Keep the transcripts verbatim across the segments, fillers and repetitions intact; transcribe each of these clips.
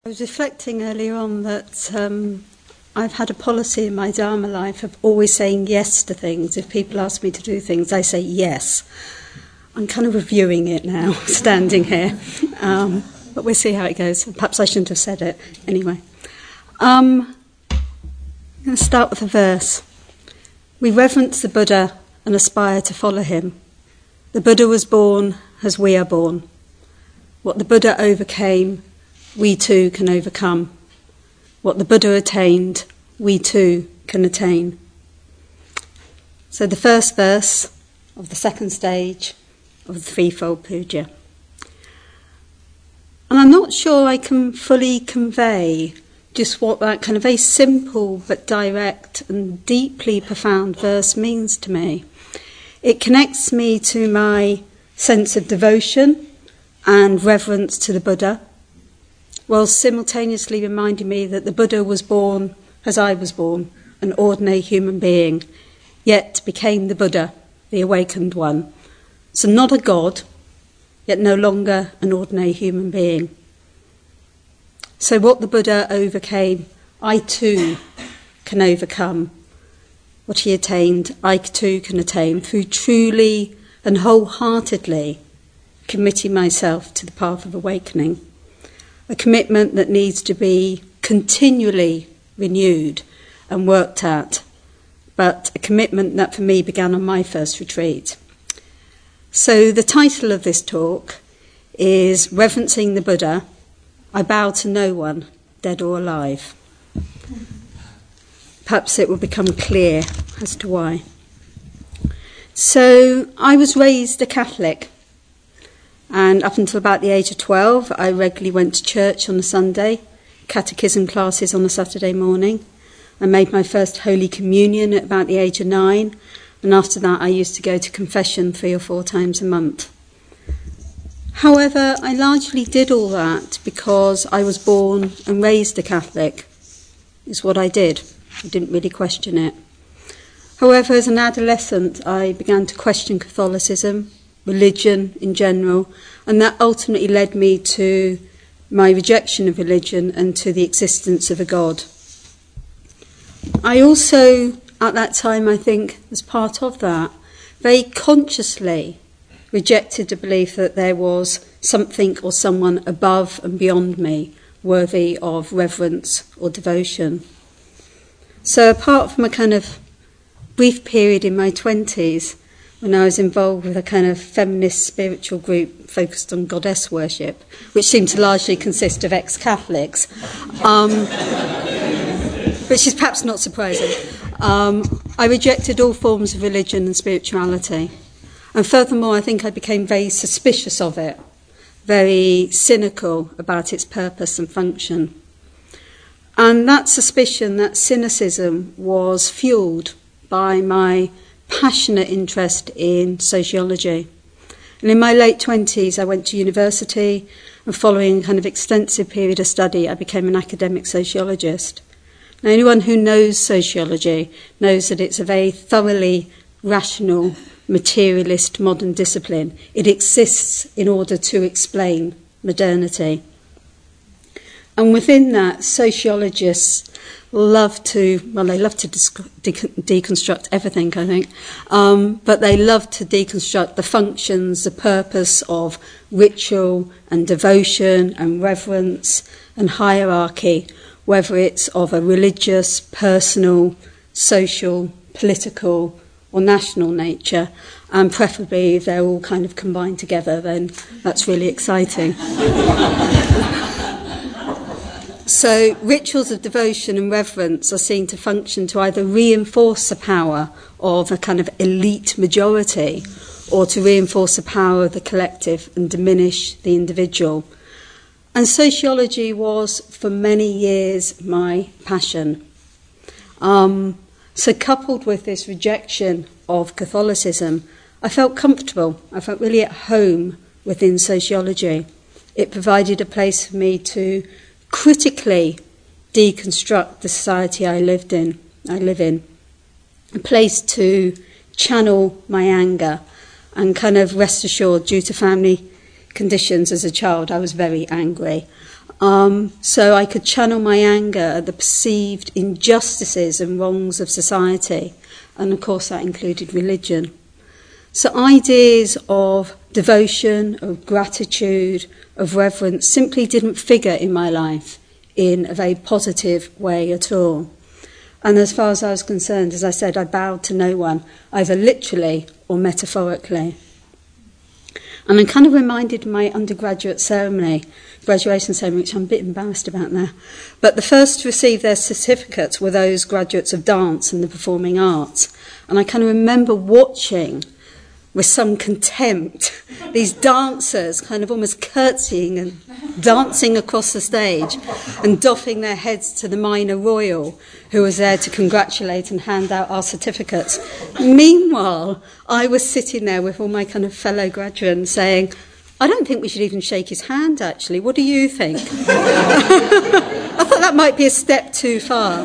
I was reflecting earlier on that um, I've had a policy in my Dharma life of always saying yes to things. If people ask me to do things, I say yes. I'm kind of reviewing it now, standing here. Um, but we'll see how it goes. Perhaps I shouldn't have said it. Anyway. Um, I'm going to start with a verse. We reverence the Buddha and aspire to follow him. The Buddha was born as we are born. What the Buddha overcame, we too can overcome. What the Buddha attained, we too can attain. So the first verse of the second stage of the threefold puja. And I'm not sure I can fully convey just what that kind of very simple but direct and deeply profound verse means to me. It connects me to my sense of devotion and reverence to the Buddha, while simultaneously reminding me that the Buddha was born as I was born, an ordinary human being, yet became the Buddha, the awakened one. So not a god, yet no longer an ordinary human being. So what the Buddha overcame, I too can overcome. What he attained, I too can attain through truly and wholeheartedly committing myself to the path of awakening. A commitment that needs to be continually renewed and worked at, but a commitment that for me began on my first retreat. So the title of this talk is Reverencing the Buddha, I Bow to No One, Dead or Alive. Perhaps it will become clear as to why. So I was raised a Catholic. And up until about the age of twelve, I regularly went to church on a Sunday, catechism classes on a Saturday morning. I made my first Holy Communion at about the age of nine, and after that I used to go to confession three or four times a month. However, I largely did all that because I was born and raised a Catholic. It's what I did. I didn't really question it. However, as an adolescent, I began to question Catholicism, religion in general, and that ultimately led me to my rejection of religion and to the existence of a God. I also, at that time, I think, as part of that, very consciously rejected the belief that there was something or someone above and beyond me worthy of reverence or devotion. So apart from a kind of brief period in my twenties, when I was involved with a kind of feminist spiritual group focused on goddess worship, which seemed to largely consist of ex-Catholics, um, which is perhaps not surprising. Um, I rejected all forms of religion and spirituality. And furthermore, I think I became very suspicious of it, very cynical about its purpose and function. And that suspicion, that cynicism, was fueled by my passionate interest in sociology. And in my late twenties, I went to university, and following a kind of extensive period of study, I became an academic sociologist. Now, anyone who knows sociology knows that it's a very thoroughly rational, materialist modern discipline. It exists in order to explain modernity. And within that, sociologists love to, well, they love to de- deconstruct everything, I think, um, but they love to deconstruct the functions, the purpose of ritual and devotion and reverence and hierarchy, whether it's of a religious, personal, social, political or national nature, and preferably if they're all kind of combined together, then that's really exciting. So rituals of devotion and reverence are seen to function to either reinforce the power of a kind of elite majority or to reinforce the power of the collective and diminish the individual. And sociology was, for many years, my passion. Um, so coupled with this rejection of Catholicism, I felt comfortable. I felt really at home within sociology. It provided a place for me to critically deconstruct the society I lived in, I live in, a place to channel my anger and kind of rest assured, due to family conditions as a child, I was very angry. Um, so I could channel my anger at the perceived injustices and wrongs of society. And of course that included religion. So ideas of devotion, of gratitude, of reverence simply didn't figure in my life in a very positive way at all. And as far as I was concerned, as I said, I bowed to no one, either literally or metaphorically. And I'm kind of reminded of my undergraduate ceremony, graduation ceremony, which I'm a bit embarrassed about now. But the first to receive their certificates were those graduates of dance and the performing arts. And I kind of remember watching with some contempt these dancers kind of almost curtsying and dancing across the stage and doffing their heads to the minor royal who was there to congratulate and hand out our certificates. Meanwhile, I was sitting there with all my kind of fellow graduates saying, I don't think we should even shake his hand, actually. What do you think? I thought that might be a step too far.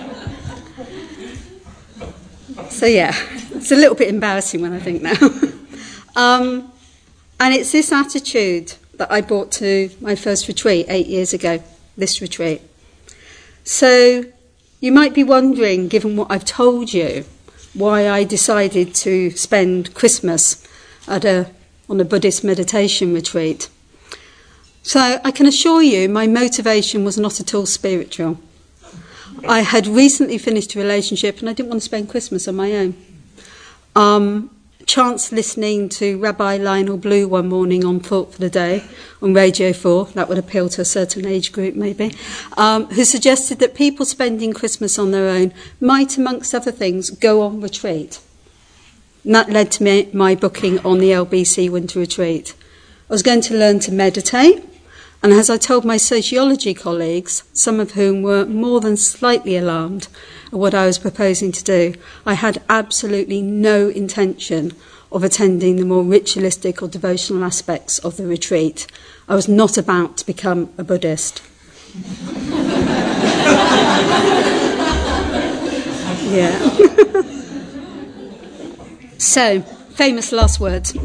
So, yeah, it's a little bit embarrassing when I think now. um, and it's this attitude that I brought to my first retreat eight years ago, this retreat. So you might be wondering, given what I've told you, why I decided to spend Christmas at a, on a Buddhist meditation retreat. So I can assure you my motivation was not at all spiritual. I had recently finished a relationship and I didn't want to spend Christmas on my own. Um, chance listening to Rabbi Lionel Blue one morning on Thought for the Day on Radio four, that would appeal to a certain age group maybe, um, who suggested that people spending Christmas on their own might, amongst other things, go on retreat. And that led to me, my booking on the L B C Winter Retreat. I was going to learn to meditate. And as I told my sociology colleagues, some of whom were more than slightly alarmed at what I was proposing to do, I had absolutely no intention of attending the more ritualistic or devotional aspects of the retreat. I was not about to become a Buddhist. Yeah. So, famous last words.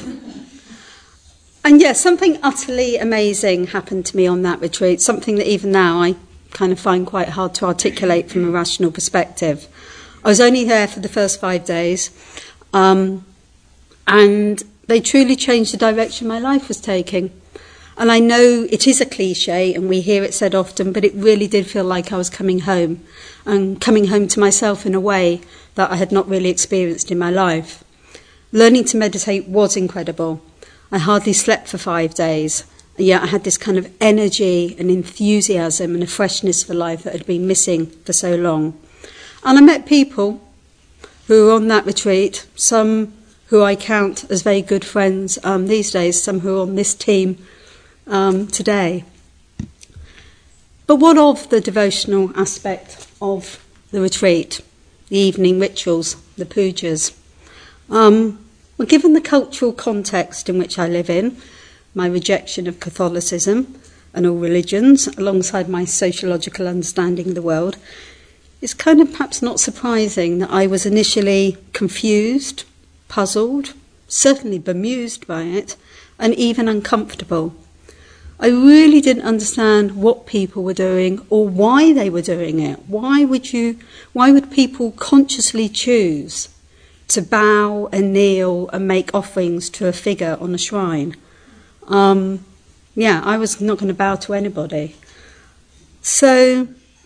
And yes, something utterly amazing happened to me on that retreat, something that even now I kind of find quite hard to articulate from a rational perspective. I was only there for the first five days, um, and they truly changed the direction my life was taking. And I know it is a cliche, and we hear it said often, but it really did feel like I was coming home, and coming home to myself in a way that I had not really experienced in my life. Learning to meditate was incredible. I hardly slept for five days, and yet I had this kind of energy and enthusiasm and a freshness for life that had been missing for so long. And I met people who were on that retreat, some who I count as very good friends um, these days, some who are on this team um, today. But what of the devotional aspect of the retreat, the evening rituals, the pujas? Um, Well, given the cultural context in which I live in, my rejection of Catholicism and all religions, alongside my sociological understanding of the world, it's kind of perhaps not surprising that I was initially confused, puzzled, certainly bemused by it, and even uncomfortable. I really didn't understand what people were doing or why they were doing it. Why would you, why would people consciously choose to bow and kneel and make offerings to a figure on a shrine? Um, yeah, I was not going to bow to anybody. So,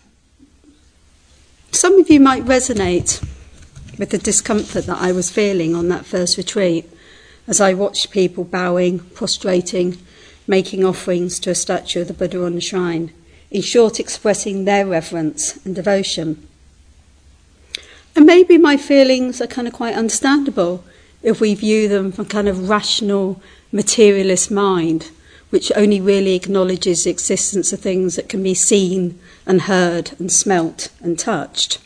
some of you might resonate with the discomfort that I was feeling on that first retreat as I watched people bowing, prostrating, making offerings to a statue of the Buddha on the shrine, in short, expressing their reverence and devotion. And maybe my feelings are kind of quite understandable if we view them from a kind of rational, materialist mind, which only really acknowledges the existence of things that can be seen and heard and smelt and touched.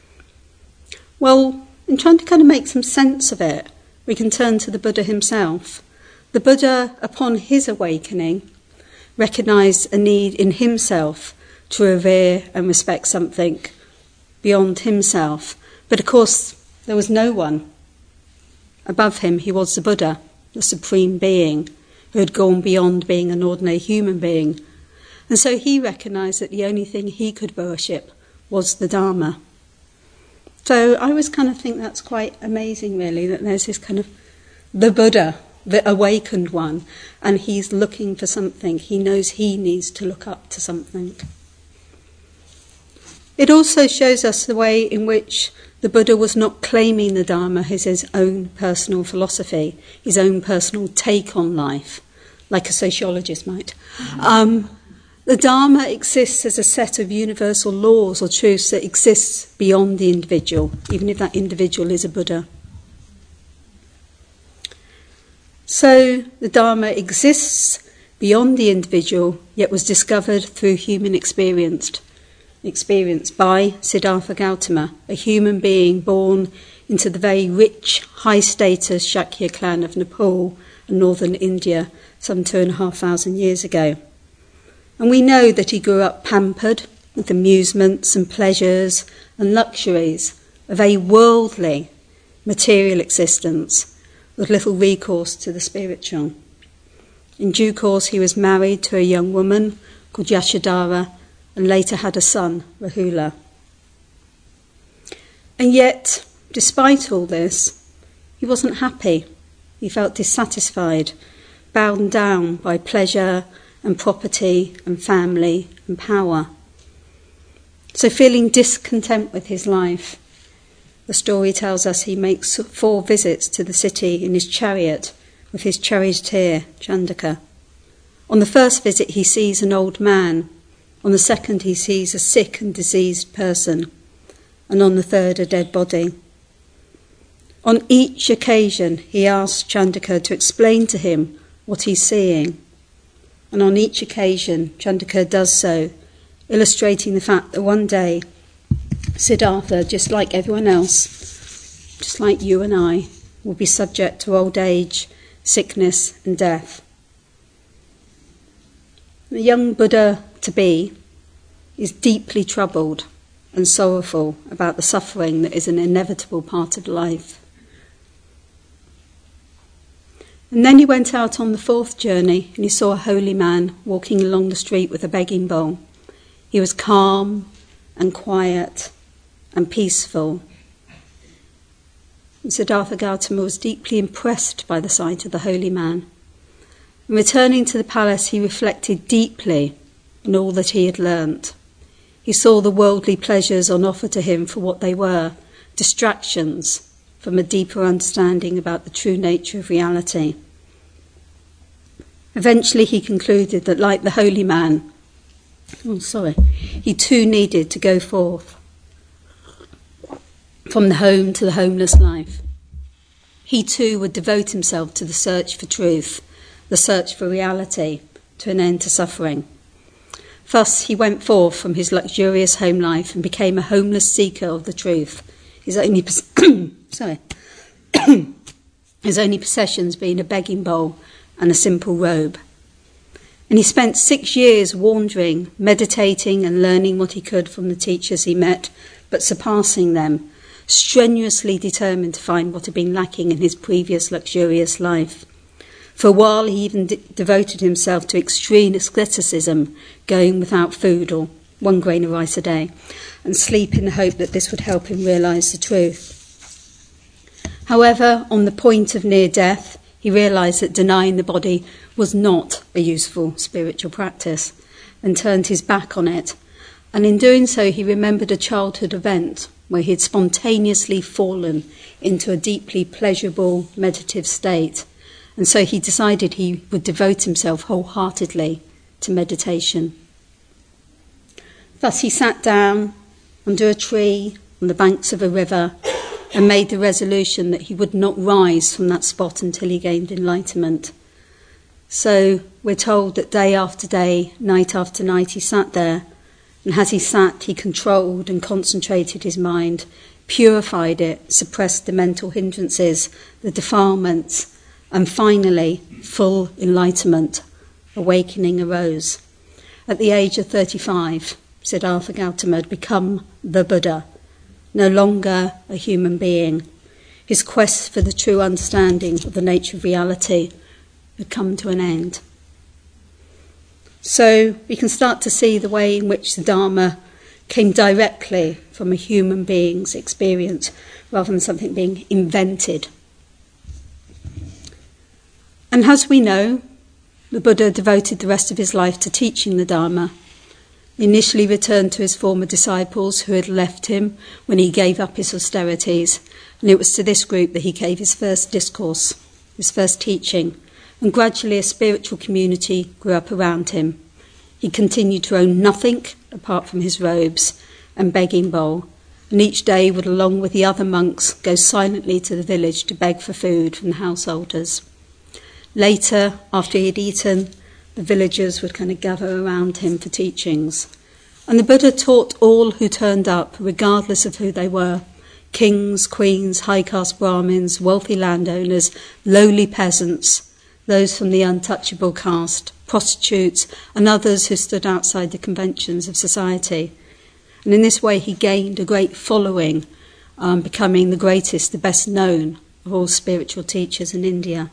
Well, in trying to kind of make some sense of it, we can turn to the Buddha himself. The Buddha, upon his awakening, recognised a need in himself to revere and respect something beyond himself. But of course, there was no one. Above him, he was the Buddha, the supreme being, who had gone beyond being an ordinary human being. And so he recognised that the only thing he could worship was the Dharma. So I always kind of think that's quite amazing, really, that there's this kind of the Buddha, the awakened one, and he's looking for something. He knows he needs to look up to something. It also shows us the way in which the Buddha was not claiming the Dharma as his own personal philosophy, his own personal take on life, like a sociologist might. Um, the Dharma exists as a set of universal laws or truths that exists beyond the individual, even if that individual is a Buddha. So the Dharma exists beyond the individual, yet was discovered through human experience. experience by Siddhartha Gautama, a human being born into the very rich, high-status Shakya clan of Nepal and northern India some two and a half thousand years ago. And we know that he grew up pampered with amusements and pleasures and luxuries of a worldly, material existence with little recourse to the spiritual. In due course, he was married to a young woman called Yashodhara, and later had a son, Rahula. And yet, despite all this, he wasn't happy. He felt dissatisfied, bound down by pleasure and property and family and power. So feeling discontent with his life, the story tells us he makes four visits to the city in his chariot with his charioteer, Chandaka. On the first visit, he sees an old man. On the second, he sees a sick and diseased person, and on the third, a dead body. On each occasion, he asks Chandaka to explain to him what he's seeing, and on each occasion, Chandaka does so, illustrating the fact that one day, Siddhartha, just like everyone else, just like you and I, will be subject to old age, sickness, and death. The young Buddha-to-be is deeply troubled and sorrowful about the suffering that is an inevitable part of life. And then he went out on the fourth journey and he saw a holy man walking along the street with a begging bowl. He was calm and quiet and peaceful. And Siddhartha Gautama was deeply impressed by the sight of the holy man. And returning to the palace, he reflected deeply on all that he had learnt. He saw the worldly pleasures on offer to him for what they were, distractions from a deeper understanding about the true nature of reality. Eventually he concluded that, like the holy man, oh sorry, he too needed to go forth from the home to the homeless life. He too would devote himself to the search for truth, the search for reality, to an end to suffering. Thus he went forth from his luxurious home life and became a homeless seeker of the truth, his only sorry, his only possessions being a begging bowl and a simple robe. And he spent six years wandering, meditating and learning what he could from the teachers he met, but surpassing them, strenuously determined to find what had been lacking in his previous luxurious life. For a while he even de- devoted himself to extreme asceticism, going without food or one grain of rice a day, and sleep in the hope that this would help him realise the truth. However, on the point of near death, he realised that denying the body was not a useful spiritual practice, and turned his back on it. And in doing so, he remembered a childhood event where he had spontaneously fallen into a deeply pleasurable meditative state. And so he decided he would devote himself wholeheartedly to meditation. Thus he sat down under a tree on the banks of a river and made the resolution that he would not rise from that spot until he gained enlightenment. So we're told that day after day, night after night, he sat there, and as he sat, he controlled and concentrated his mind, purified it, suppressed the mental hindrances, the defilements, and finally, full enlightenment, awakening arose. At the age of thirty-five, Siddhartha Gautama had become the Buddha, no longer a human being. His quest for the true understanding of the nature of reality had come to an end. So we can start to see the way in which the Dharma came directly from a human being's experience rather than something being invented. And as we know, the Buddha devoted the rest of his life to teaching the Dharma. He initially returned to his former disciples who had left him when he gave up his austerities, and it was to this group that he gave his first discourse, his first teaching, and gradually a spiritual community grew up around him. He continued to own nothing apart from his robes and begging bowl, and each day would, along with the other monks, go silently to the village to beg for food from the householders. Later, after he had eaten, the villagers would kind of gather around him for teachings. And the Buddha taught all who turned up, regardless of who they were: kings, queens, high-caste Brahmins, wealthy landowners, lowly peasants, those from the untouchable caste, prostitutes, and others who stood outside the conventions of society. And in this way he gained a great following, um, becoming the greatest, the best known of all spiritual teachers in India.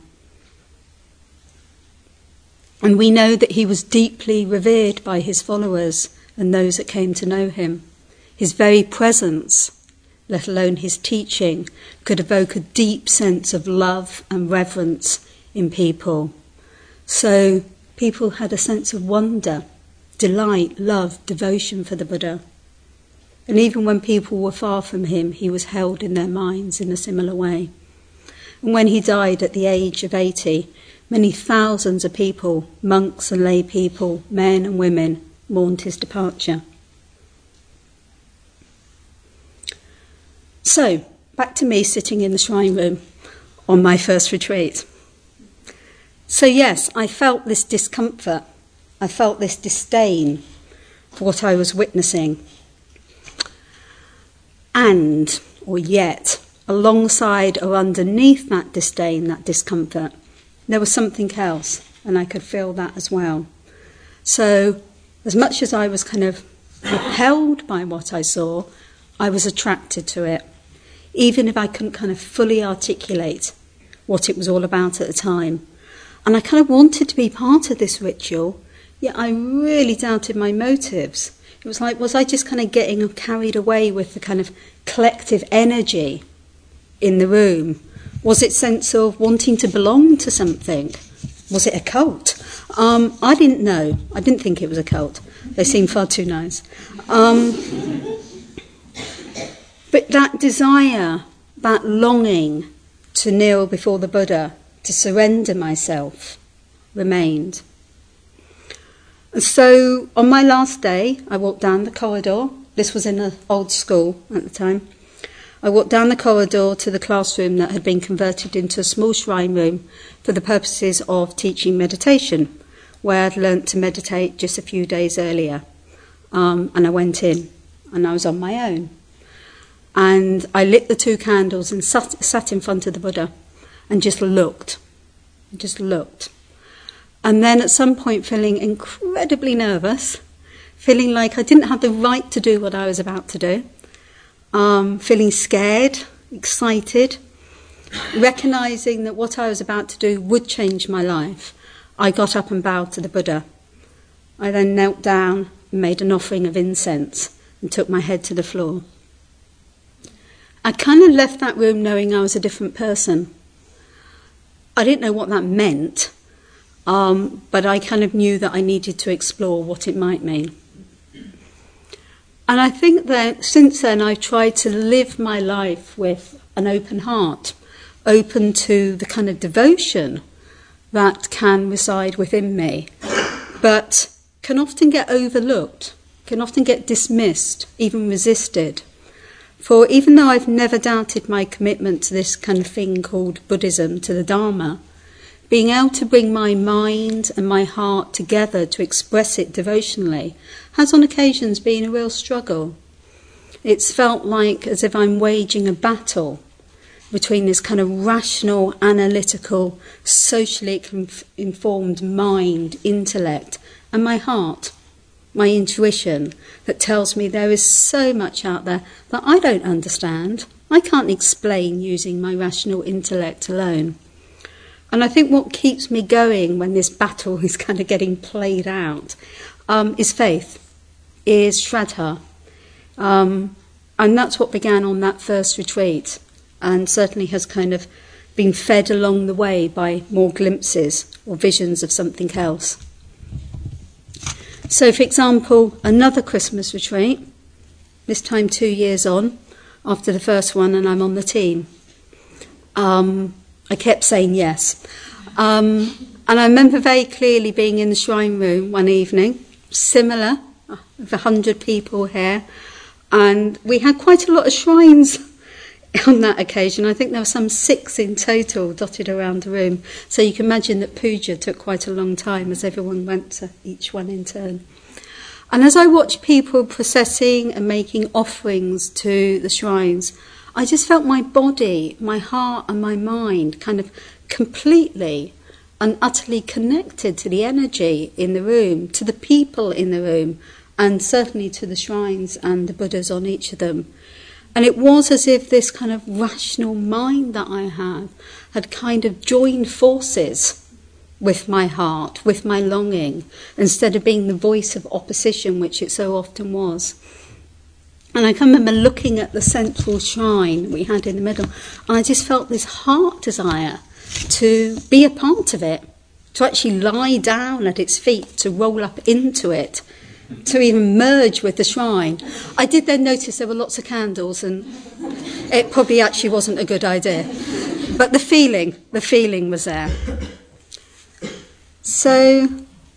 And we know that he was deeply revered by his followers and those that came to know him. His very presence, let alone his teaching, could evoke a deep sense of love and reverence in people. So people had a sense of wonder, delight, love, devotion for the Buddha. And even when people were far from him, he was held in their minds in a similar way. And when he died at the age of eighty, many thousands of people, monks and lay people, men and women, mourned his departure. So, back to me sitting in the shrine room on my first retreat. So yes, I felt this discomfort. I felt this disdain for what I was witnessing. And, or yet, alongside or underneath that disdain, that discomfort, there was something else, and I could feel that as well. So, as much as I was kind of repelled by what I saw, I was attracted to it, even if I couldn't kind of fully articulate what it was all about at the time. And I kind of wanted to be part of this ritual, yet I really doubted my motives. It was like, was I just kind of getting carried away with the kind of collective energy in the room? Was it sense of wanting to belong to something? Was it a cult? Um, I didn't know. I didn't think it was a cult. They seemed far too nice. Um, but that desire, that longing to kneel before the Buddha, to surrender myself, remained. And so on my last day, I walked down the corridor. This was in an old school at the time. I walked down the corridor to the classroom that had been converted into a small shrine room for the purposes of teaching meditation, where I'd learnt to meditate just a few days earlier. Um, and I went in, and I was on my own. And I lit the two candles and sat, sat in front of the Buddha and just looked, just looked. And then at some point feeling incredibly nervous, feeling like I didn't have the right to do what I was about to do, um, feeling scared, excited, recognising that what I was about to do would change my life, I got up and bowed to the Buddha. I then knelt down and made an offering of incense and took my head to the floor. I kind of left that room knowing I was a different person. I didn't know what that meant, um, but I kind of knew that I needed to explore what it might mean. And I think that since then I've tried to live my life with an open heart, open to the kind of devotion that can reside within me, but can often get overlooked, can often get dismissed, even resisted. For even though I've never doubted my commitment to this kind of thing called Buddhism, to the Dharma, being able to bring my mind and my heart together to express it devotionally has on occasions been a real struggle. It's felt like as if I'm waging a battle between this kind of rational, analytical, socially informed mind, intellect, and my heart, my intuition, that tells me there is so much out there that I don't understand. I can't explain using my rational intellect alone. And I think what keeps me going when this battle is kind of getting played out um, is faith, is Shraddha. Um, and that's what began on that first retreat, and certainly has kind of been fed along the way by more glimpses or visions of something else. So, for example, another Christmas retreat, this time two years on, after the first one, and I'm on the team. Um, I kept saying yes. Um, and I remember very clearly being in the shrine room one evening, similar, with a hundred people here, and we had quite a lot of shrines on that occasion. I think there were some six in total dotted around the room. So you can imagine that puja took quite a long time as everyone went to each one in turn. And as I watched people processing and making offerings to the shrines, I just felt my body, my heart and my mind kind of completely and utterly connected to the energy in the room, to the people in the room, and certainly to the shrines and the Buddhas on each of them. And it was as if this kind of rational mind that I had had kind of joined forces with my heart, with my longing, instead of being the voice of opposition, which it so often was. And I can remember looking at the central shrine we had in the middle, and I just felt this heart desire to be a part of it, to actually lie down at its feet, to roll up into it, to even merge with the shrine. I did then notice there were lots of candles, and it probably actually wasn't a good idea. But the feeling, the feeling was there. So,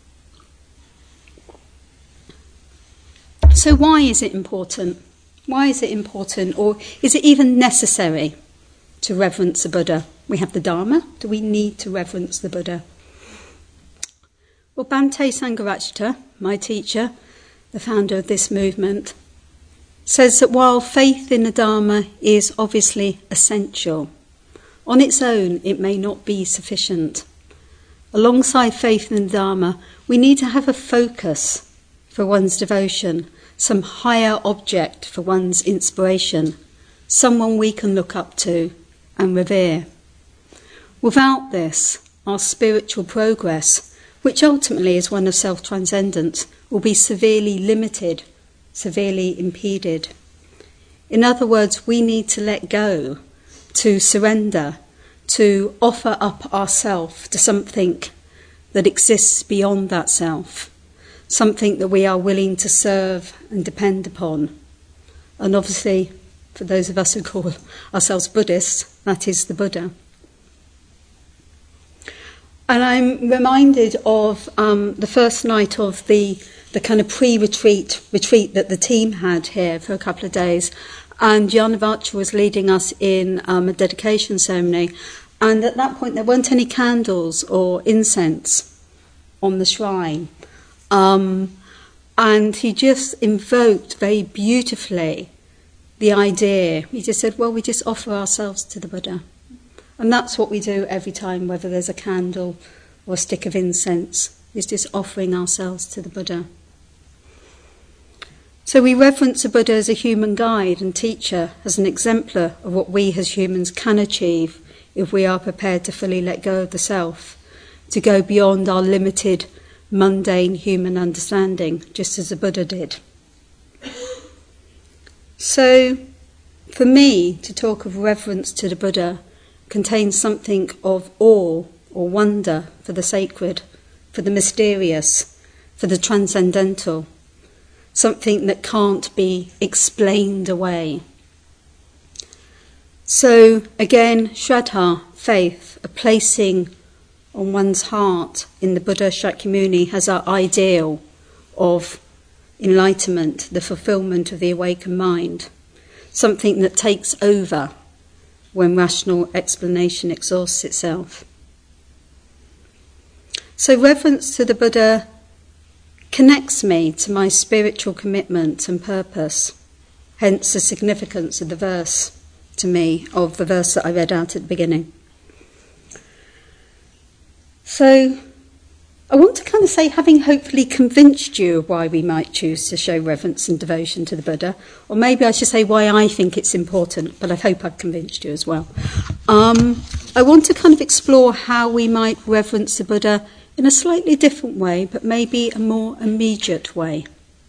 so why is it important? Why is it important, or is it even necessary to reverence the Buddha? We have the Dharma. Do we need to reverence the Buddha? Well, Bhante Sangharakshita, my teacher, the founder of this movement, says that while faith in the Dharma is obviously essential, on its own it may not be sufficient. Alongside faith in the Dharma, we need to have a focus for one's devotion, some higher object for one's inspiration, someone we can look up to and revere. Without this, our spiritual progress, which ultimately is one of self-transcendence, will be severely limited, severely impeded. In other words, we need to let go, to surrender, to offer up ourself to something that exists beyond that self, something that we are willing to serve and depend upon. And obviously, for those of us who call ourselves Buddhists, that is the Buddha. And I'm reminded of um, the first night of the, the kind of pre-retreat retreat that the team had here for a couple of days. And Janavacha was leading us in um, a dedication ceremony. And at that point, there weren't any candles or incense on the shrine. Um, and he just invoked very beautifully the idea. He just said, well, we just offer ourselves to the Buddha. And that's what we do every time, whether there's a candle or a stick of incense, is just offering ourselves to the Buddha. So we reverence the Buddha as a human guide and teacher, as an exemplar of what we as humans can achieve if we are prepared to fully let go of the self, to go beyond our limited, mundane human understanding, just as the Buddha did. So, for me, to talk of reverence to the Buddha contains something of awe or wonder for the sacred, for the mysterious, for the transcendental, something that can't be explained away. So again, Shraddha, faith, a placing on one's heart in the Buddha Shakyamuni as our ideal of enlightenment, the fulfillment of the awakened mind, something that takes over when rational explanation exhausts itself. So reverence to the Buddha connects me to my spiritual commitment and purpose, hence the significance of the verse to me, of the verse that I read out at the beginning. So I want to kind of say, having hopefully convinced you of why we might choose to show reverence and devotion to the Buddha, or maybe I should say why I think it's important, but I hope I've convinced you as well. Um, I want to kind of explore how we might reverence the Buddha in a slightly different way, but maybe a more immediate way.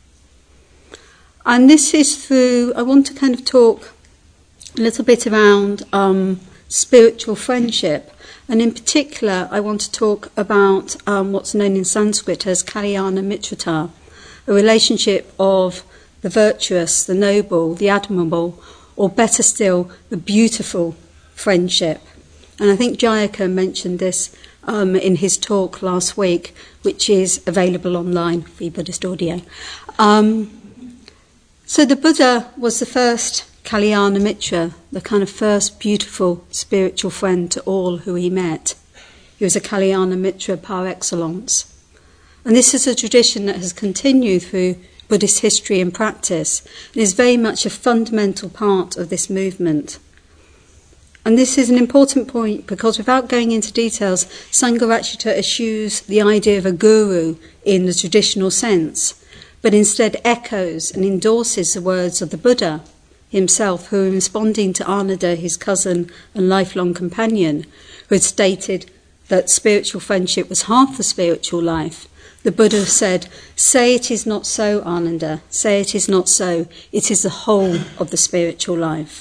And this is through, I want to kind of talk a little bit around um, spiritual friendship. And in particular, I want to talk about um, what's known in Sanskrit as Kalyana Mitrata, a relationship of the virtuous, the noble, the admirable, or better still, the beautiful friendship. And I think Jayaka mentioned this um, in his talk last week, which is available online, free Buddhist audio. Um, so the Buddha was the first Kalyana Mitra, the kind of first beautiful spiritual friend to all who he met. He was a Kalyana Mitra par excellence. And this is a tradition that has continued through Buddhist history and practice, and is very much a fundamental part of this movement. And this is an important point because without going into details, Sangharakshita eschews the idea of a guru in the traditional sense, but instead echoes and endorses the words of the Buddha himself, who, responding to Ananda, his cousin and lifelong companion, who had stated that spiritual friendship was half the spiritual life, the Buddha said, "Say it is not so, Ananda, say it is not so, it is the whole of the spiritual life."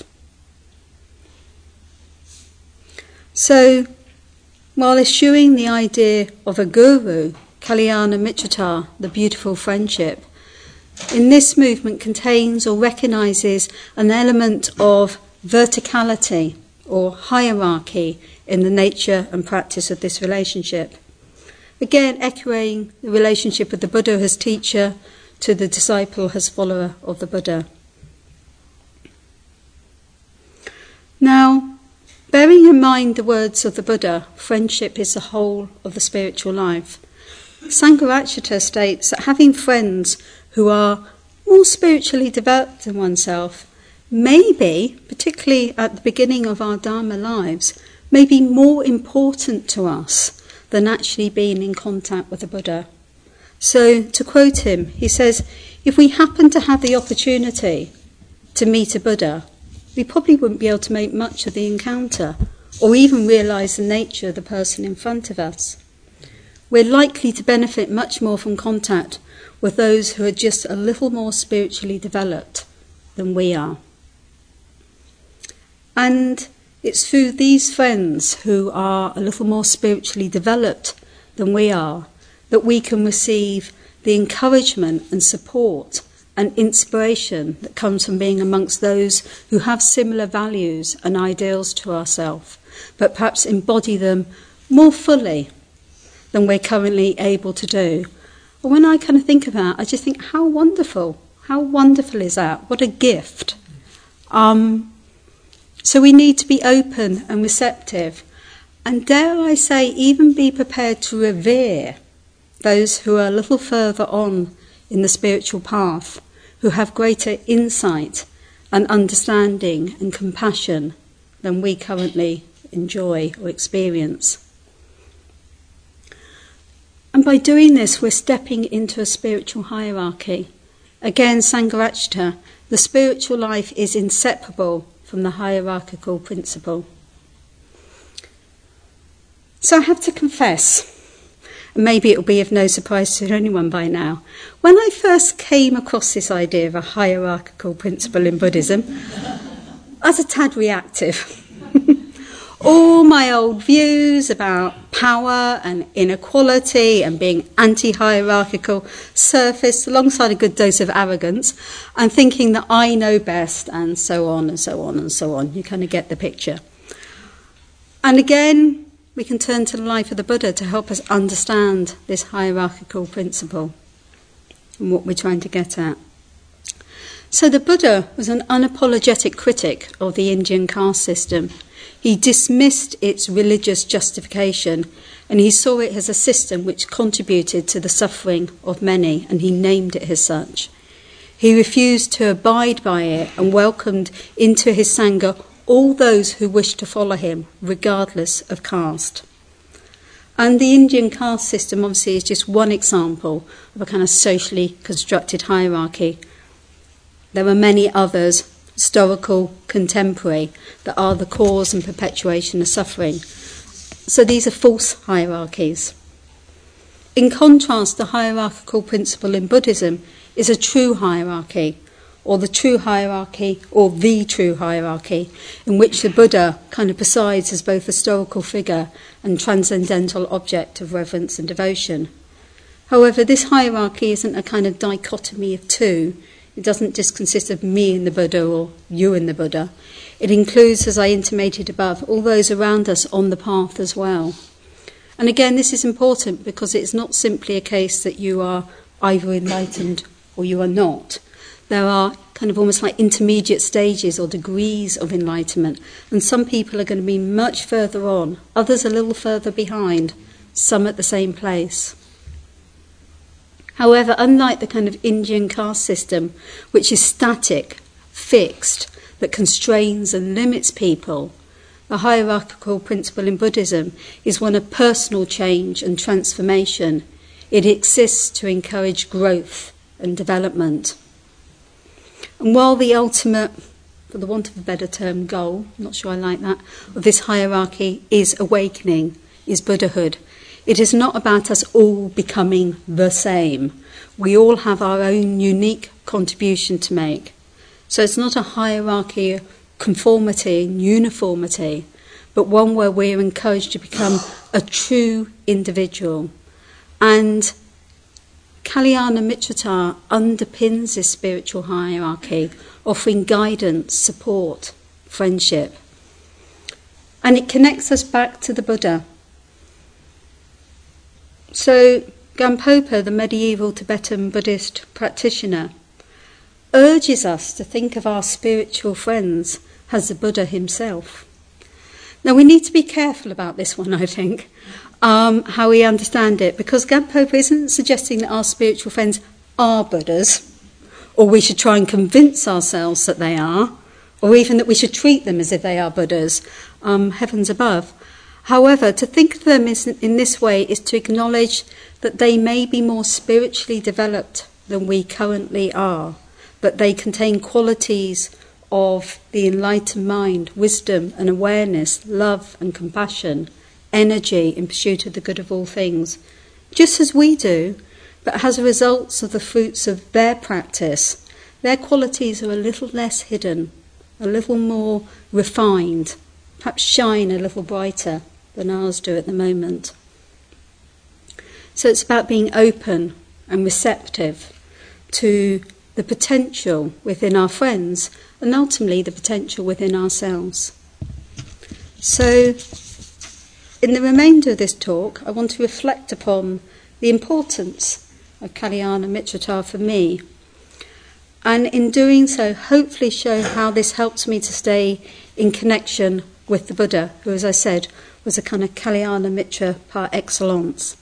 So, while eschewing the idea of a guru, Kalyana Mitrata, the beautiful friendship, in this movement contains or recognises an element of verticality or hierarchy in the nature and practice of this relationship. Again, echoing the relationship of the Buddha as teacher to the disciple as follower of the Buddha. Now, bearing in mind the words of the Buddha, friendship is the whole of the spiritual life, Sangharakshita states that having friends who are more spiritually developed than oneself may be, particularly at the beginning of our Dharma lives, may be more important to us than actually being in contact with the Buddha. So, to quote him, he says, if we happen to have the opportunity to meet a Buddha, we probably wouldn't be able to make much of the encounter or even realise the nature of the person in front of us. We're likely to benefit much more from contact with those who are just a little more spiritually developed than we are. And it's through these friends who are a little more spiritually developed than we are that we can receive the encouragement and support and inspiration that comes from being amongst those who have similar values and ideals to ourselves, but perhaps embody them more fully than we're currently able to do. And when I kind of think of that, I just think, how wonderful, how wonderful is that? What a gift. Um, so we need to be open and receptive, and dare I say, even be prepared to revere those who are a little further on in the spiritual path, who have greater insight and understanding and compassion than we currently enjoy or experience. And by doing this, we're stepping into a spiritual hierarchy. Again, Sangharakshita, the spiritual life is inseparable from the hierarchical principle. So I have to confess, and maybe it will be of no surprise to anyone by now, when I first came across this idea of a hierarchical principle in Buddhism, I was a tad reactive. All my old views about power and inequality and being anti-hierarchical surfaced alongside a good dose of arrogance and thinking that I know best and so on and so on and so on. You kind of get the picture. And again, we can turn to the life of the Buddha to help us understand this hierarchical principle and what we're trying to get at. So the Buddha was an unapologetic critic of the Indian caste system. He dismissed its religious justification, and he saw it as a system which contributed to the suffering of many, and he named it as such. He refused to abide by it and welcomed into his Sangha all those who wished to follow him, regardless of caste. And the Indian caste system obviously is just one example of a kind of socially constructed hierarchy. There are many others, historical, contemporary, that are the cause and perpetuation of suffering. So these are false hierarchies. In contrast, the hierarchical principle in Buddhism is a true hierarchy, or the true hierarchy, or the true hierarchy, in which the Buddha kind of presides as both historical figure and transcendental object of reverence and devotion. However, this hierarchy isn't a kind of dichotomy of two. It doesn't just consist of me and the Buddha or you and the Buddha. It includes, as I intimated above, all those around us on the path as well. And again, this is important because it's not simply a case that you are either enlightened or you are not. There are kind of almost like intermediate stages or degrees of enlightenment, and some people are going to be much further on, others a little further behind, some at the same place. However, unlike the kind of Indian caste system, which is static, fixed, that constrains and limits people, the hierarchical principle in Buddhism is one of personal change and transformation. It exists to encourage growth and development. And while the ultimate, for the want of a better term, goal, I'm not sure I like that, of this hierarchy is awakening, is Buddhahood, it is not about us all becoming the same. We all have our own unique contribution to make. So it's not a hierarchy of conformity and uniformity, but one where we're encouraged to become a true individual. And Kalyana Mitrata underpins this spiritual hierarchy, offering guidance, support, friendship. And it connects us back to the Buddha. So Gampopa, the medieval Tibetan Buddhist practitioner, urges us to think of our spiritual friends as the Buddha himself. Now we need to be careful about this one, I think, um, how we understand it, because Gampopa isn't suggesting that our spiritual friends are Buddhas, or we should try and convince ourselves that they are, or even that we should treat them as if they are Buddhas, um, heavens above. However, to think of them in this way is to acknowledge that they may be more spiritually developed than we currently are, but they contain qualities of the enlightened mind, wisdom and awareness, love and compassion, energy in pursuit of the good of all things, just as we do, but as a result of the fruits of their practice, their qualities are a little less hidden, a little more refined, perhaps shine a little brighter than ours do at the moment. So it's about being open and receptive to the potential within our friends and ultimately the potential within ourselves. So in the remainder of this talk, I want to reflect upon the importance of Kalyana Mitrata for me, and in doing so hopefully show how this helps me to stay in connection with the Buddha, who, as I said, was a kind of Kalyana Mitra par excellence.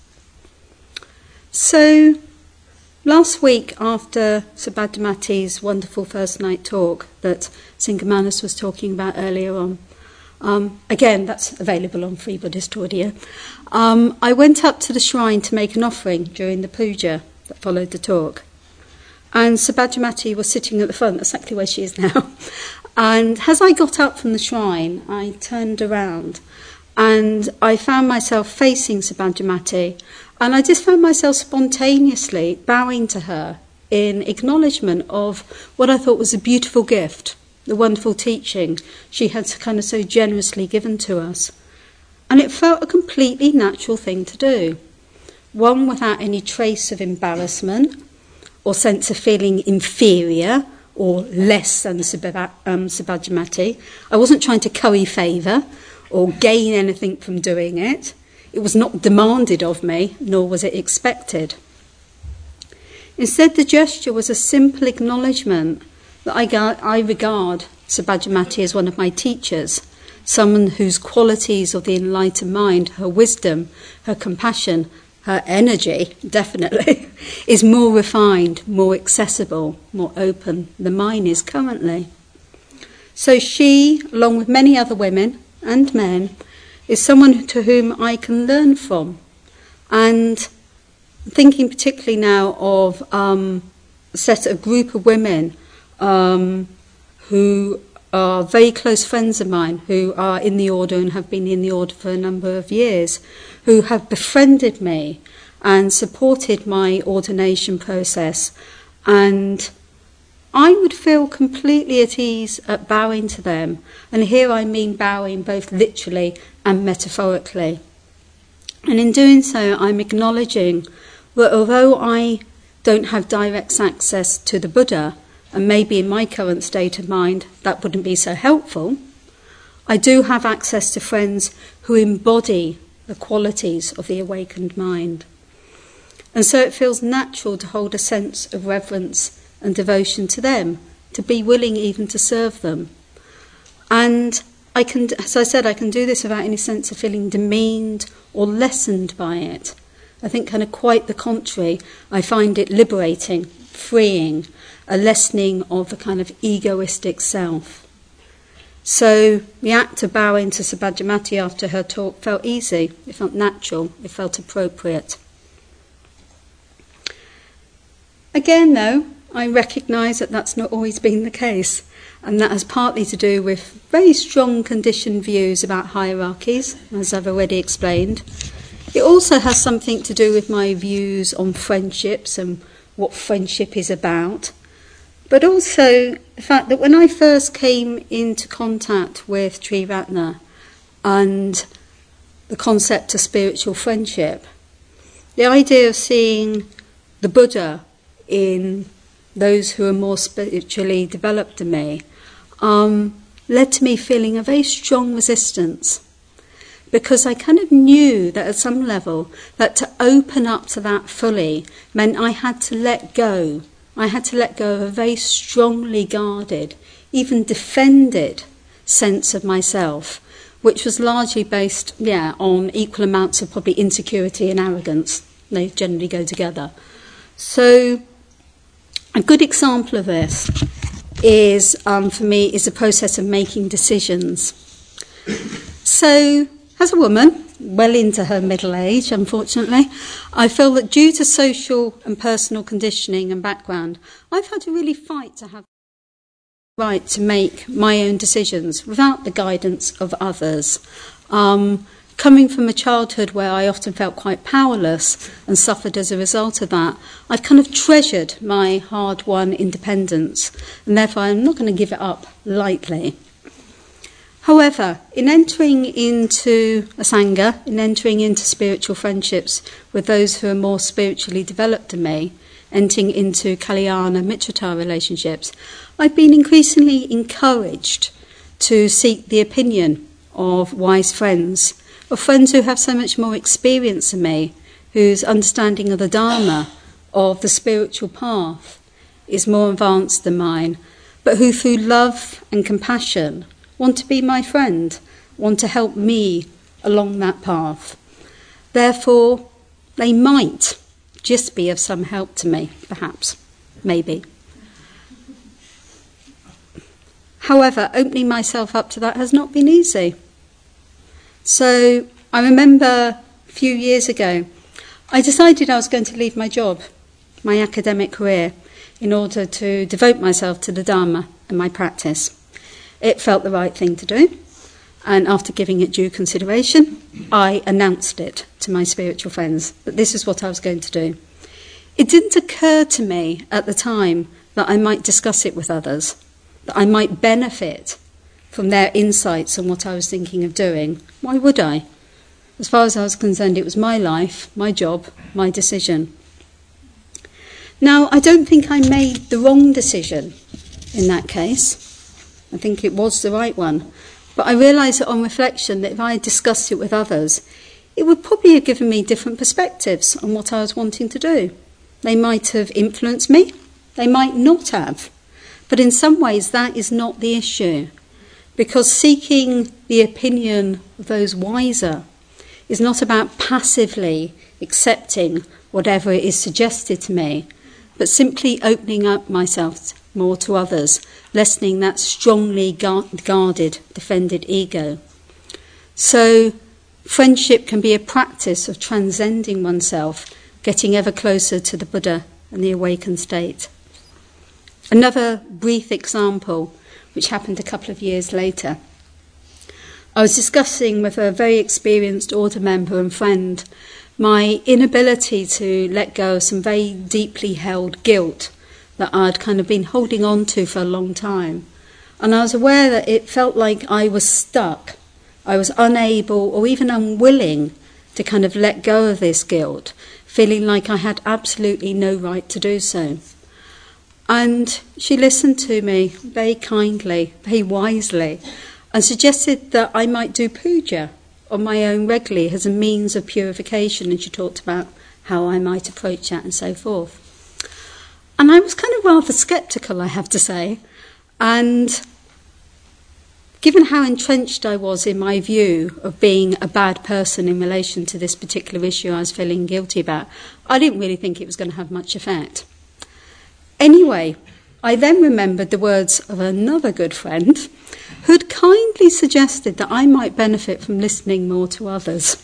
So last week, after Subhadramati's wonderful first night talk that Singamanas was talking about earlier on, um, again, that's available on Free Buddhist Audio, um, I went up to the shrine to make an offering during the puja that followed the talk. And Subhadramati was sitting at the front, exactly where she is now. And as I got up from the shrine, I turned around and I found myself facing Subhadramati, and I just found myself spontaneously bowing to her in acknowledgement of what I thought was a beautiful gift, the wonderful teaching she had kind of so generously given to us. And it felt a completely natural thing to do, one without any trace of embarrassment or sense of feeling inferior or less than Subhadramati. I wasn't trying to curry favour or gain anything from doing it. It was not demanded of me, nor was it expected. Instead, the gesture was a simple acknowledgement that I, got, I regard Subhadramati as one of my teachers, someone whose qualities of the enlightened mind, her wisdom, her compassion, her energy, definitely, is more refined, more accessible, more open than mine is currently. So she, along with many other women and men, is someone to whom I can learn from. And thinking particularly now of um, a set, a group of women um, who are very close friends of mine, who are in the order and have been in the order for a number of years, who have befriended me and supported my ordination process. And I would feel completely at ease at bowing to them. And here I mean bowing both literally and metaphorically. And in doing so, I'm acknowledging that although I don't have direct access to the Buddha, and maybe in my current state of mind that wouldn't be so helpful, I do have access to friends who embody the qualities of the awakened mind. And so it feels natural to hold a sense of reverence and devotion to them, to be willing even to serve them. And I can, as I said, I can do this without any sense of feeling demeaned or lessened by it. I think kind of quite the contrary. I find it liberating, freeing, a lessening of the kind of egoistic self. So the act of bowing to Sabhajamati after her talk felt easy, it felt natural, it felt appropriate. Again, though, I recognise that that's not always been the case, and that has partly to do with very strong conditioned views about hierarchies, as I've already explained. It also has something to do with my views on friendships and what friendship is about, but also the fact that when I first came into contact with Triratna and the concept of spiritual friendship, the idea of seeing the Buddha in those who are more spiritually developed than me um, led to me feeling a very strong resistance, because I kind of knew that at some level that to open up to that fully meant I had to let go. I had to let go of a very strongly guarded, even defended sense of myself, which was largely based, yeah, on equal amounts of probably insecurity and arrogance. They generally go together. So a good example of this is, um, for me, is the process of making decisions. So, as a woman, well into her middle age, unfortunately, I feel that due to social and personal conditioning and background, I've had to really fight to have the right to make my own decisions without the guidance of others. Um, coming from a childhood where I often felt quite powerless and suffered as a result of that, I've kind of treasured my hard-won independence, and therefore I'm not going to give it up lightly. However, in entering into a Sangha, in entering into spiritual friendships with those who are more spiritually developed than me, entering into Kalyana Mitrata relationships, I've been increasingly encouraged to seek the opinion of wise friends, of friends who have so much more experience than me, whose understanding of the Dharma, of the spiritual path, is more advanced than mine, but who through love and compassion want to be my friend, want to help me along that path. Therefore, they might just be of some help to me, perhaps, maybe. However, opening myself up to that has not been easy. So I remember a few years ago, I decided I was going to leave my job, my academic career, in order to devote myself to the Dharma and my practice. It felt the right thing to do, and after giving it due consideration, I announced it to my spiritual friends that this is what I was going to do. It didn't occur to me at the time that I might discuss it with others, that I might benefit from their insights on what I was thinking of doing. Why would I? As far as I was concerned, it was my life, my job, my decision. Now, I don't think I made the wrong decision in that case. I think it was the right one. But I realised that on reflection that if I had discussed it with others, it would probably have given me different perspectives on what I was wanting to do. They might have influenced me, they might not have. But in some ways that is not the issue, because seeking the opinion of those wiser is not about passively accepting whatever is suggested to me, but simply opening up myself more to others, lessening that strongly guarded, defended ego. So friendship can be a practice of transcending oneself, getting ever closer to the Buddha and the awakened state. Another brief example which happened a couple of years later. I was discussing with a very experienced order member and friend my inability to let go of some very deeply held guilt that I'd kind of been holding on to for a long time. And I was aware that it felt like I was stuck. I was unable or even unwilling to kind of let go of this guilt, feeling like I had absolutely no right to do so. And she listened to me very kindly, very wisely, and suggested that I might do puja on my own regularly as a means of purification, and she talked about how I might approach that and so forth. And I was kind of rather sceptical, I have to say, and given how entrenched I was in my view of being a bad person in relation to this particular issue I was feeling guilty about, I didn't really think it was going to have much effect. Anyway, I then remembered the words of another good friend who'd kindly suggested that I might benefit from listening more to others.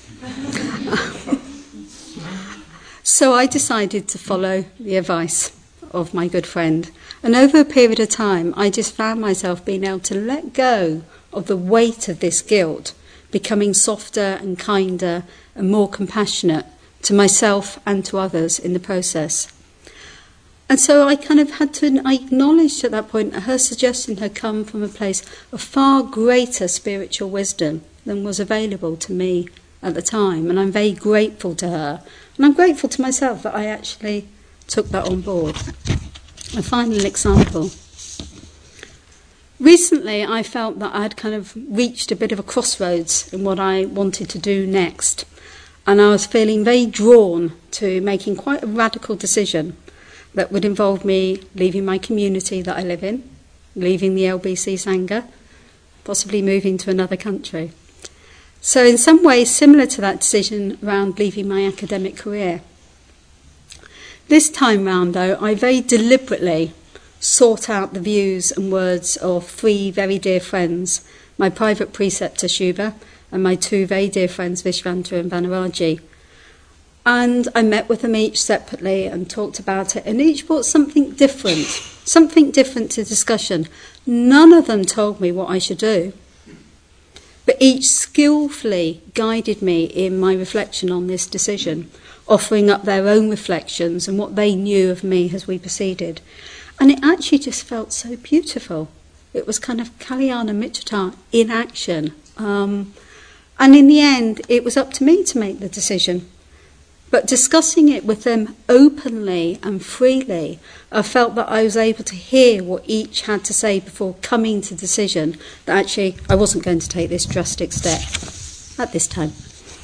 So I decided to follow the advice of my good friend. And over a period of time, I just found myself being able to let go of the weight of this guilt, becoming softer and kinder and more compassionate to myself and to others in the process. And so I kind of had to, I acknowledged at that point that her suggestion had come from a place of far greater spiritual wisdom than was available to me at the time. And I'm very grateful to her. And I'm grateful to myself that I actually took that on board. A final example. Recently, I felt that I'd kind of reached a bit of a crossroads in what I wanted to do next. And I was feeling very drawn to making quite a radical decision that would involve me leaving my community that I live in, leaving the L B C Sangha, possibly moving to another country. So in some ways similar to that decision around leaving my academic career. This time round, though, I very deliberately sought out the views and words of three very dear friends, my private preceptor Shubha and my two very dear friends Vishvanta and Vanaraji. And I met with them each separately and talked about it, and each brought something different, something different to discussion. None of them told me what I should do, but each skillfully guided me in my reflection on this decision, offering up their own reflections and what they knew of me as we proceeded. And it actually just felt so beautiful. It was kind of Kalyana Mitrata in action. Um, and in the end, it was up to me to make the decision. But discussing it with them openly and freely, I felt that I was able to hear what each had to say before coming to the decision that actually I wasn't going to take this drastic step at this time.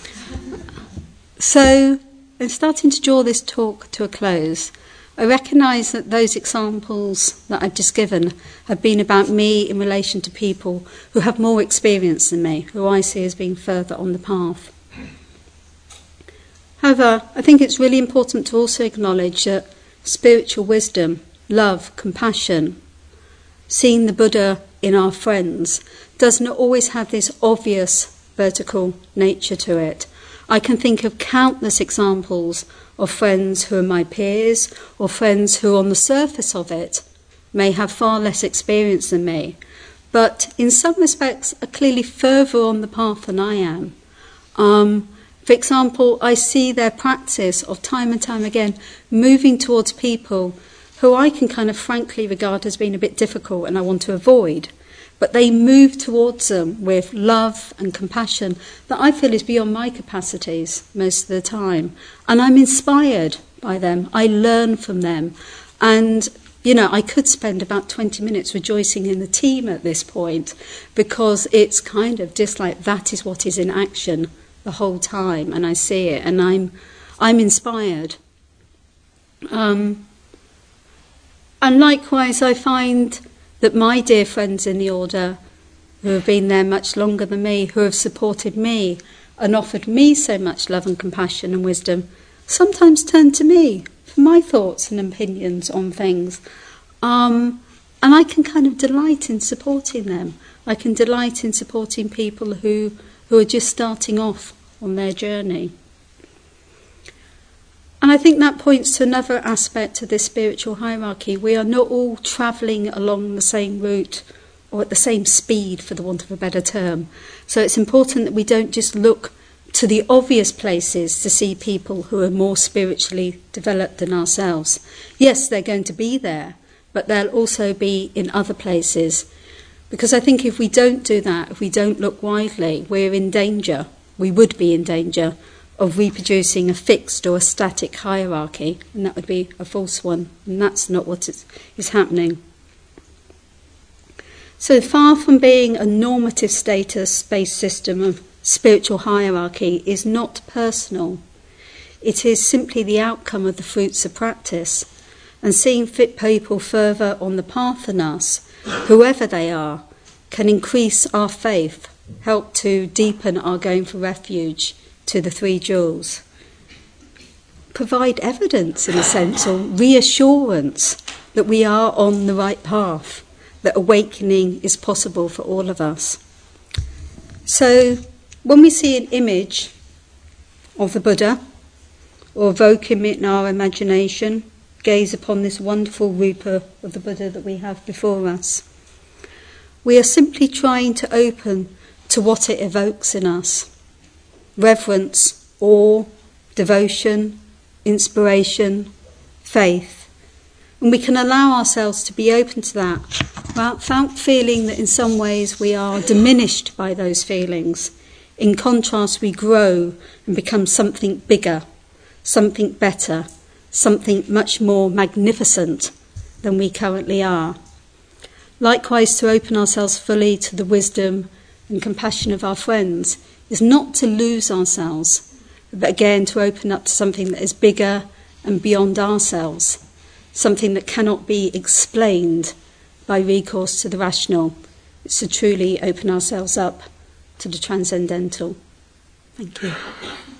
So, in starting to draw this talk to a close, I recognise that those examples that I've just given have been about me in relation to people who have more experience than me, who I see as being further on the path. However, I think it's really important to also acknowledge that spiritual wisdom, love, compassion, seeing the Buddha in our friends, does not always have this obvious vertical nature to it. I can think of countless examples of friends who are my peers, or friends who on the surface of it may have far less experience than me, but in some respects are clearly further on the path than I am. Um, For example, I see their practice of time and time again moving towards people who I can kind of frankly regard as being a bit difficult and I want to avoid. But they move towards them with love and compassion that I feel is beyond my capacities most of the time. And I'm inspired by them. I learn from them. And, you know, I could spend about twenty minutes rejoicing in the team at this point, because it's kind of just like that is what is in action the whole time, and I see it, and I'm I'm inspired. Um, and likewise, I find that my dear friends in the order, who have been there much longer than me, who have supported me and offered me so much love and compassion and wisdom, sometimes turn to me for my thoughts and opinions on things. Um, and I can kind of delight in supporting them. I can delight in supporting people who, who are just starting off on their journey. And I think that points to another aspect of this spiritual hierarchy. We are not all travelling along the same route or at the same speed, for the want of a better term. So it's important that we don't just look to the obvious places to see people who are more spiritually developed than ourselves. Yes, they're going to be there, but they'll also be in other places. Because I think if we don't do that, if we don't look widely, we're in danger, we would be in danger of reproducing a fixed or a static hierarchy, and that would be a false one, and that's not what is, is happening. So far from being a normative status-based system of spiritual hierarchy is not personal. It is simply the outcome of the fruits of practice, and seeing fit people further on the path than us, whoever they are, can increase our faith, help to deepen our going for refuge to the three jewels, provide evidence, in a sense, or reassurance that we are on the right path, that awakening is possible for all of us. So when we see an image of the Buddha, or evoke him in our imagination, gaze upon this wonderful rupa of the Buddha that we have before us, we are simply trying to open to what it evokes in us. Reverence, awe, devotion, inspiration, faith. And we can allow ourselves to be open to that without feeling that in some ways we are diminished by those feelings. In contrast, we grow and become something bigger, something better, something much more magnificent than we currently are. Likewise, to open ourselves fully to the wisdom and compassion of our friends is not to lose ourselves, but again to open up to something that is bigger and beyond ourselves, something that cannot be explained by recourse to the rational. It's to truly open ourselves up to the transcendental. Thank you.